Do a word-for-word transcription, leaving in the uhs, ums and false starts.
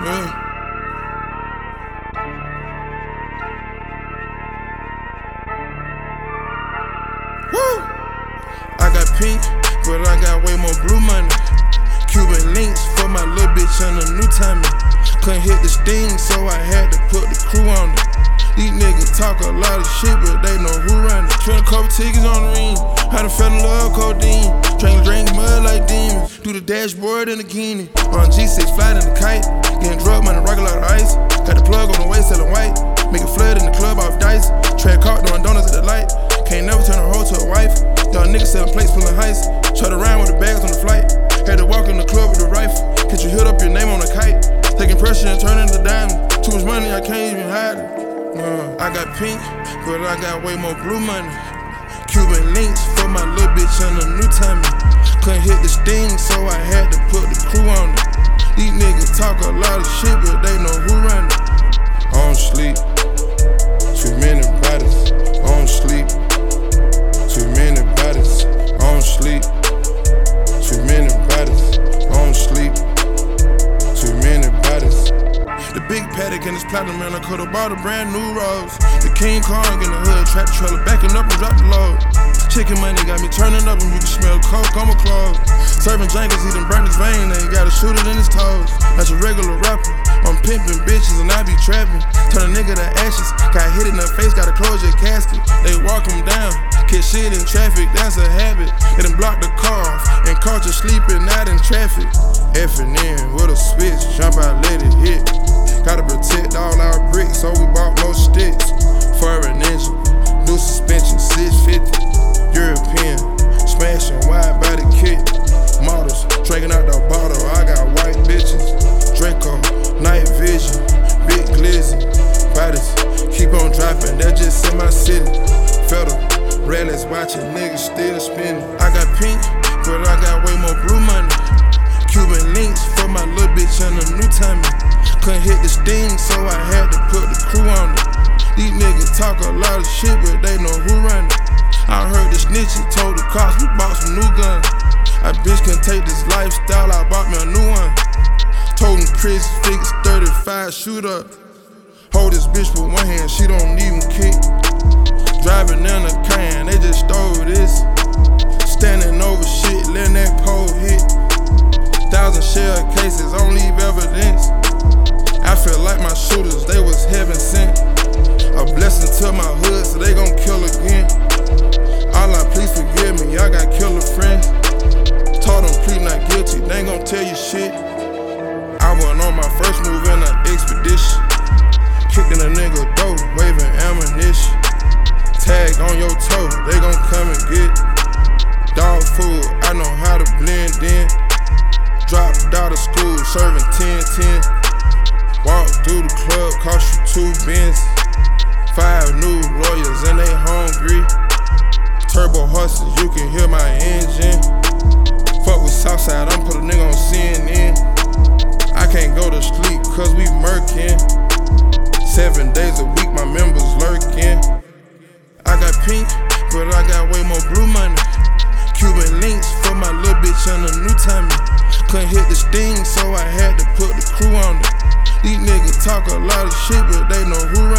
Yeah. Woo! I got pink, but I got way more blue money. Cuban links for my little bitch on a new timing. Couldn't hit the sting, so I had to put the crew on it. These niggas talk a lot of shit, but they know who run it. Tryna couple tickets on the ring. How to fell in love, codeine. Tryna drink mud like demons. Do the dashboard in the bikini. On G six, flying in the kite. Getting drug money, rock a lot of ice. Got the plug on the way, selling white. Make a flood in the club off dice. Track caught doing donuts at the light. Can't never turn a hoe to a wife. Y'all niggas selling plates, pulling heist. Tried around with the bags on the flight. Had to walk in the club with a rifle. Catch you hit up your name on a kite. Taking pressure and turning to diamond. Too much money, I can't even hide it. Uh, I got pink, but I got way more blue money. Cuban links for my little bitch on a new timing. Couldn't hit the sting, so I had to put the crew on it. These niggas talk a lot of shit, but they know who run it. I don't sleep, too many bodies. I don't sleep, too many bodies. I don't sleep, too many bodies. I don't sleep, too many bodies. The big paddock and this platinum man, I could've bought a brand new rose. The King Kong in the hood, trap trailer, backing up and drop the load. Chicken money got me turning up and you can smell coke on my clothes. Serving Jenkins, he done burnt his vein, and he gotta shoot it in his toes. That's a regular rapper, I'm pimping bitches and I be trapping. Turn a nigga to ashes, got hit in the face, gotta close your casket. They walk him down, catch shit in traffic, that's a habit. They done blocked the car off, and caught you sleeping out in traffic. Effing in with a switch, jump out, let it hit. Gotta protect all our bricks, so we bought more sticks. Foreign engine, new suspension, six fifty. European, smashing wide body kit. Models, drinking out the bottle, I got white bitches. Draco, night vision, big glizzy. Bodies, keep on dropping, that's just in my city. Federal, relics watching, niggas still spinning. I got pink, but I got way more blue money. Cuban links for my little bitch on a new timing. Couldn't hit the sting, so I had to put the crew on it. These niggas talk a lot of shit, but they know who run it. I heard the snitches told the cops we bought some new guns. A bitch can take this lifestyle, I bought me a new one. Told him Chris Fix thirty-five, shoot up. Hold this bitch with one hand, she don't even kick. Driving in a can, they just stole this. Standing over shit, letting that pole hit. Thousand shell cases, don't leave evidence. I feel like my shooters, they was heaven sent. A blessing to my hood, so they gon' kill again. Allah, please forgive me, I got killer friends. Told them please not guilty, they ain't gon' tell you shit. I went on my first move in an expedition. Kicking a nigga door, waving ammunition. Tag on your toe, they gon' come and get. Dog food, I know how to blend in. Dropped out of school, serving ten ten. Walk through the club, cost you two bins. Five new lawyers and they hungry. Turbo horses, you can hear my engine. Fuck with Southside, I'm put a nigga on C N N. I can't go to sleep cause we murkin'. Seven days a week, my members lurking. I got pink, but I got way more blue money. Cuban links for my little bitch on a new timing. Couldn't hit the sting, so I had to put the crew on it. These niggas talk a lot of shit, but they know who